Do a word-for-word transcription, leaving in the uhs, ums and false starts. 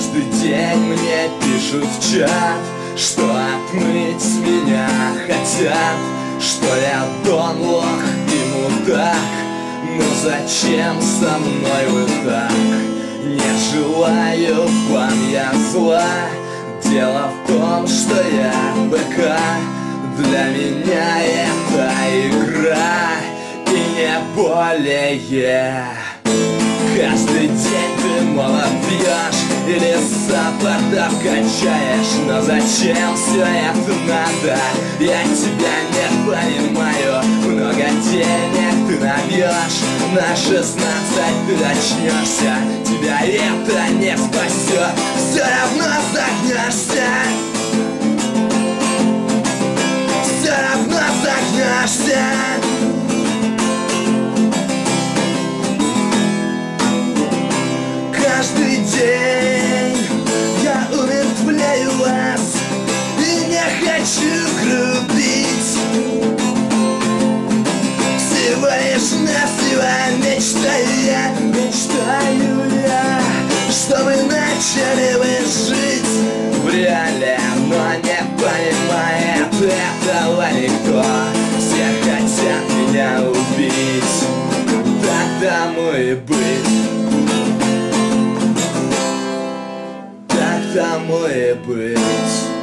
Каждый день мне пишут в чат, что отмыть меня хотят, что я Дон Лох и мудак. Но зачем со мной вы так? Не желаю вам я зла. Дело в том, что я БК. Для меня это игра и не более. Каждый день ты молот бьешь или саппортов качаешь. Но зачем все это надо? Я тебя не понимаю. Много денег ты набьешь, на шестнадцать ты очнешься. Тебя это не спасет, все равно загнешься. Все равно загнешься. Каждый день я умертвляю вас и не хочу грубить. Всего лишь навсего мечтаю я, мечтаю я, чтобы начали вы жить в реале, но не понимает этого никто. Все хотят меня убить, так тому и быть. Тому и быть.